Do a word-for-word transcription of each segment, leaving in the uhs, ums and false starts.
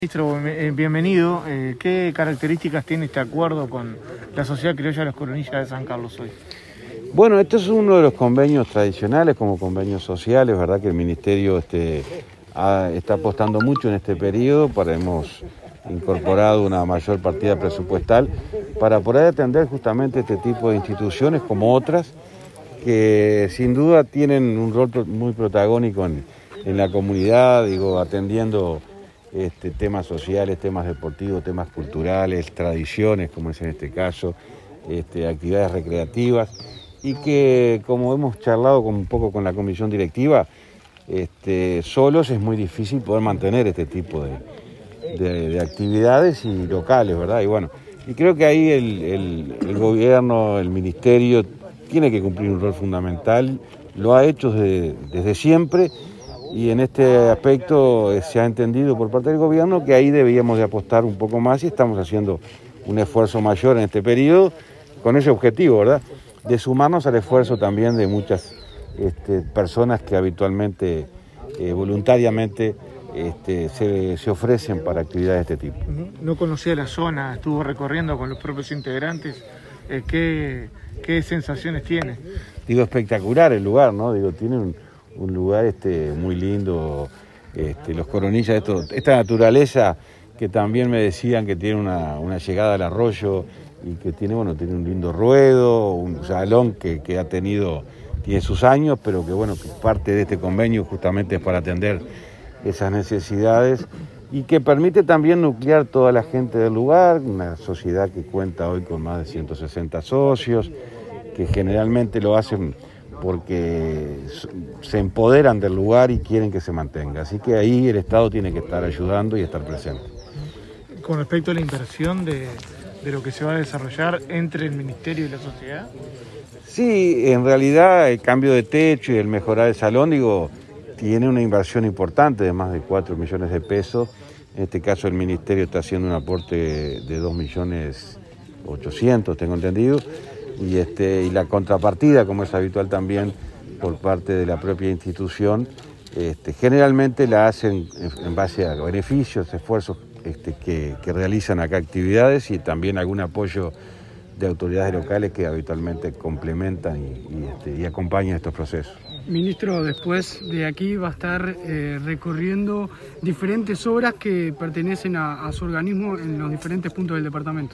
Ministro, bienvenido. Eh, ¿Qué características tiene este acuerdo con la Sociedad Criolla de los Coronillas de San Carlos hoy? Bueno, este es uno de los convenios tradicionales como convenios sociales, ¿verdad? Que el Ministerio este, ha, está apostando mucho en este periodo, para hemos incorporado una mayor partida presupuestal para poder atender justamente este tipo de instituciones como otras que sin duda tienen un rol muy protagónico en, en la comunidad, digo, atendiendo Este, temas sociales, temas deportivos, temas culturales, tradiciones, como es en este caso, este, actividades recreativas, y que, como hemos charlado con, un poco con la comisión directiva, este, solos es muy difícil poder mantener este tipo de, de, de actividades y locales, ¿verdad? Y bueno, y creo que ahí el, el, el gobierno, el ministerio, tiene que cumplir un rol fundamental, lo ha hecho desde, desde siempre. Y en este aspecto eh, se ha entendido por parte del gobierno que ahí debíamos de apostar un poco más y estamos haciendo un esfuerzo mayor en este periodo con ese objetivo, ¿verdad? De sumarnos al esfuerzo también de muchas este, personas que habitualmente, eh, voluntariamente, este, se, se ofrecen para actividades de este tipo. No conocía la zona, estuvo recorriendo con los propios integrantes. Eh, ¿qué, qué sensaciones tiene? Digo, espectacular el lugar, ¿no? Digo, tiene un... un lugar este, muy lindo, este, los Coronillas, esto, esta naturaleza que también me decían que tiene una, una llegada al arroyo y que tiene, bueno, tiene un lindo ruedo, un salón que, que ha tenido, tiene sus años, pero que bueno, que parte de este convenio justamente es para atender esas necesidades y que permite también nuclear toda la gente del lugar, una sociedad que cuenta hoy con más de ciento sesenta socios, que generalmente lo hacen porque se empoderan del lugar y quieren que se mantenga. Así que ahí el Estado tiene que estar ayudando y estar presente. Con respecto a la inversión de, de lo que se va a desarrollar entre el Ministerio y la sociedad. Sí, en realidad el cambio de techo y el mejorar el salón, digo, tiene una inversión importante de más de cuatro millones de pesos. En este caso el Ministerio está haciendo un aporte de dos millones ochocientos, tengo entendido. Y, este, y la contrapartida, como es habitual también por parte de la propia institución, este, generalmente la hacen en, en base a beneficios, esfuerzos este, que, que realizan acá actividades y también algún apoyo de autoridades locales que habitualmente complementan y, y, este, y acompañan estos procesos. Ministro, después de aquí va a estar eh, recorriendo diferentes obras que pertenecen a, a su organismo en los diferentes puntos del departamento.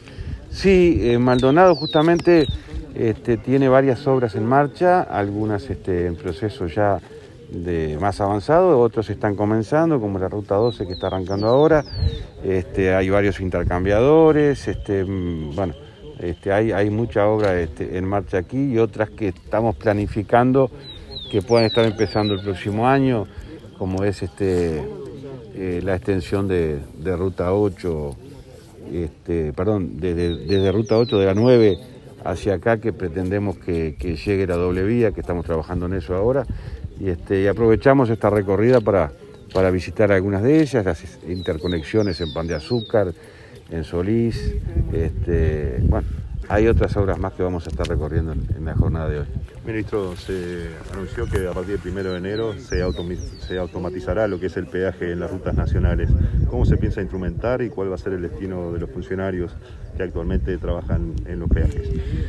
Sí, eh, Maldonado justamente este, tiene varias obras en marcha, algunas este, en proceso ya de más avanzado, otros están comenzando, como la Ruta doce que está arrancando ahora. Este, hay varios intercambiadores, este, bueno, este, hay, hay mucha obra este, en marcha aquí y otras que estamos planificando que puedan estar empezando el próximo año, como es este, eh, la extensión de, de Ruta ocho. Este, perdón, desde, desde Ruta ocho de la nueve hacia acá, que pretendemos que, que llegue la doble vía, que estamos trabajando en eso ahora, y, este, y aprovechamos esta recorrida para, para visitar algunas de ellas, las interconexiones en Pan de Azúcar, en Solís, este, bueno, hay otras obras más que vamos a estar recorriendo en, en la jornada de hoy. Ministro, se anunció que a partir del primero de enero se, se automatizará lo que es el peaje en las rutas nacionales. ¿Cómo se piensa instrumentar y cuál va a ser el destino de los funcionarios que actualmente trabajan en los peajes?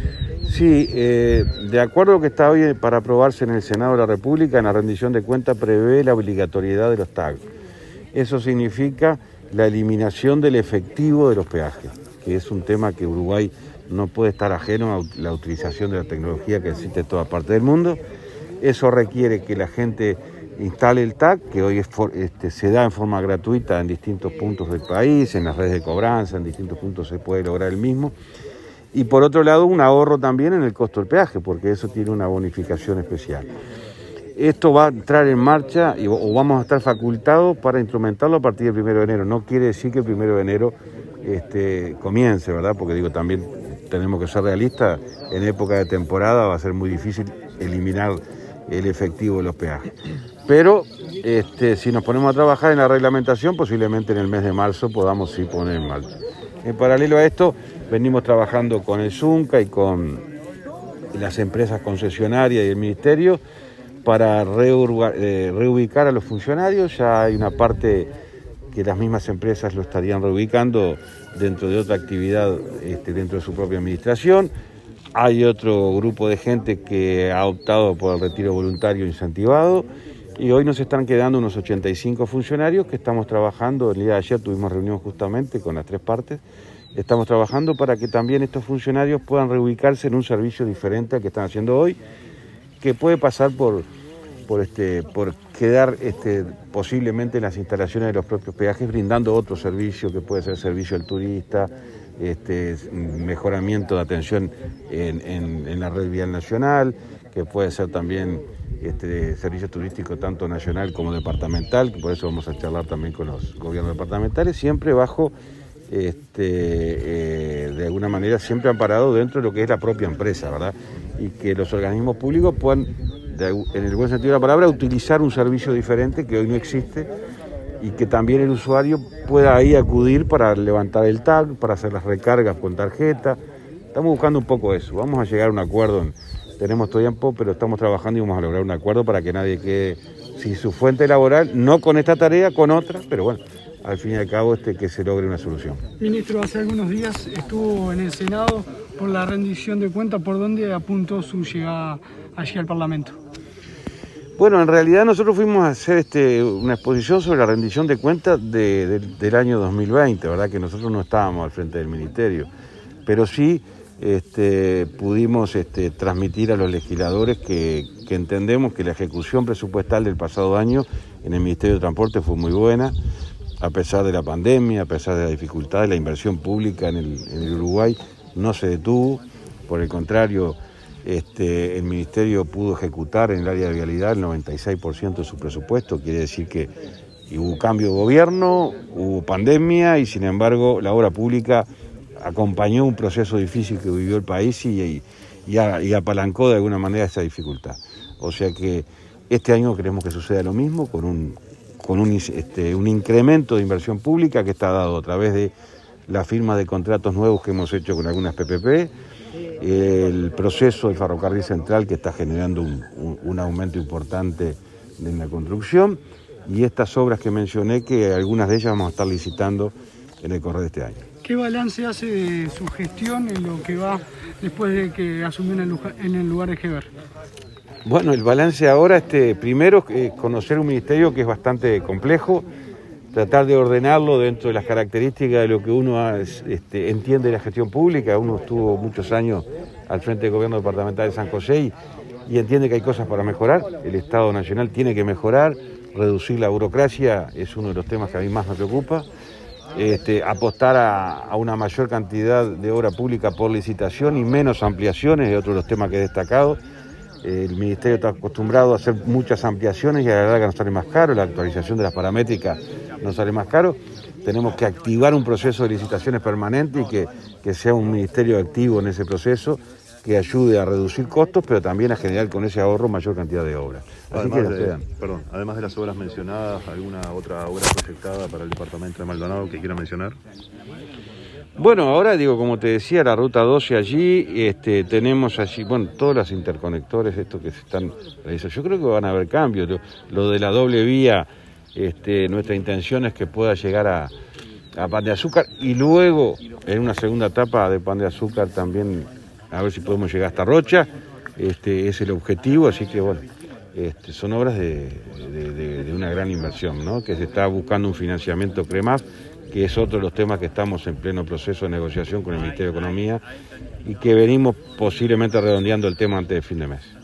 Sí, eh, de acuerdo a lo que está hoy para aprobarse en el Senado de la República, en la rendición de cuentas prevé la obligatoriedad de los T A G. Eso significa la eliminación del efectivo de los peajes, que es un tema que Uruguay no puede estar ajeno a la utilización de la tecnología que existe en toda parte del mundo. Eso requiere que la gente instale el T A C, que hoy es for, este, se da en forma gratuita en distintos puntos del país, en las redes de cobranza, en distintos puntos se puede lograr el mismo. Y por otro lado, un ahorro también en el costo del peaje, porque eso tiene una bonificación especial. Esto va a entrar en marcha y, o vamos a estar facultados para instrumentarlo a partir del primero de enero. No quiere decir que el primero de enero este, comience, ¿verdad? Porque digo, también tenemos que ser realistas, en época de temporada va a ser muy difícil eliminar el efectivo de los peajes. Pero este, si nos ponemos a trabajar en la reglamentación, posiblemente en el mes de marzo podamos sí poner en marcha. En paralelo a esto, venimos trabajando con el Zunca y con las empresas concesionarias y el Ministerio para reubicar a los funcionarios. Ya hay una parte que las mismas empresas lo estarían reubicando dentro de otra actividad este, dentro de su propia administración. Hay otro grupo de gente que ha optado por el retiro voluntario incentivado y hoy nos están quedando unos ochenta y cinco funcionarios que estamos trabajando. El día de ayer tuvimos reunión justamente con las tres partes. Estamos trabajando para que también estos funcionarios puedan reubicarse en un servicio diferente al que están haciendo hoy, que puede pasar por, por, este, por quedar este, posiblemente en las instalaciones de los propios peajes, brindando otro servicio que puede ser servicio al turista, este, mejoramiento de atención en, en, en la red vial nacional, que puede ser también este, servicio turístico tanto nacional como departamental, que por eso vamos a charlar también con los gobiernos departamentales, siempre bajo... Este, eh, de alguna manera siempre amparado dentro de lo que es la propia empresa, ¿verdad? Y que los organismos públicos puedan, de, en el buen sentido de la palabra, utilizar un servicio diferente que hoy no existe y que también el usuario pueda ahí acudir para levantar el tag, para hacer las recargas con tarjeta. Estamos buscando un poco eso, vamos a llegar a un acuerdo, en, tenemos tiempo, pero estamos trabajando y vamos a lograr un acuerdo para que nadie quede sin su fuente laboral, no con esta tarea, con otra, pero bueno, al fin y al cabo este, que se logre una solución. Ministro, hace algunos días estuvo en el Senado por la rendición de cuentas. ¿Por dónde apuntó su llegada allí al Parlamento? Bueno, en realidad nosotros fuimos a hacer este, una exposición sobre la rendición de cuentas de, de, del año dos mil veinte, ¿verdad? Que nosotros no estábamos al frente del Ministerio, pero sí este, pudimos este, transmitir a los legisladores que, que entendemos que la ejecución presupuestal del pasado año en el Ministerio de Transporte fue muy buena. A pesar de la pandemia, a pesar de la dificultad de la inversión pública en el, en el Uruguay, no se detuvo. Por el contrario, este, el Ministerio pudo ejecutar en el área de vialidad el noventa y seis por ciento de su presupuesto. Quiere decir que hubo cambio de gobierno, hubo pandemia y sin embargo la obra pública acompañó un proceso difícil que vivió el país y, y, y, a, y apalancó de alguna manera esa dificultad. O sea que este año queremos que suceda lo mismo con un... con un, este, un incremento de inversión pública que está dado a través de la firma de contratos nuevos que hemos hecho con algunas P P P, el proceso del ferrocarril central que está generando un, un, un aumento importante en la construcción y estas obras que mencioné, que algunas de ellas vamos a estar licitando en el correr de este año. ¿Qué balance hace de su gestión en lo que va después de que asumió en el lugar, en el lugar de Heber? Bueno, el balance ahora, este, primero, eh, conocer un ministerio que es bastante complejo, tratar de ordenarlo dentro de las características de lo que uno ha, este, entiende de la gestión pública. Uno estuvo muchos años al frente del gobierno departamental de San José y, y entiende que hay cosas para mejorar. El Estado Nacional tiene que mejorar, reducir la burocracia es uno de los temas que a mí más me preocupa. Este, apostar a, a una mayor cantidad de obra pública por licitación y menos ampliaciones es otro de los temas que he destacado. El Ministerio está acostumbrado a hacer muchas ampliaciones y a la larga nos sale más caro, la actualización de las paramétricas nos sale más caro. Tenemos que activar un proceso de licitaciones permanente y que, que sea un ministerio activo en ese proceso, que ayude a reducir costos, pero también a generar con ese ahorro mayor cantidad de obras. Así además, que, de, perdón, además de las obras mencionadas, ¿alguna otra obra proyectada para el departamento de Maldonado que quiera mencionar? Bueno, ahora digo, como te decía, la ruta doce allí, este, tenemos allí, bueno, todos los interconectores, estos que se están realizando. Yo creo que van a haber cambios. Lo, lo de la doble vía, este, nuestra intención es que pueda llegar a, a Pan de Azúcar y luego, en una segunda etapa de Pan de Azúcar también, a ver si podemos llegar hasta Rocha. Este, es el objetivo, así que bueno, este, son obras de, de, de, de una gran inversión, ¿no? Que se está buscando un financiamiento CREMAF, que es otro de los temas que estamos en pleno proceso de negociación con el Ministerio de Economía y que venimos posiblemente redondeando el tema antes de fin de mes.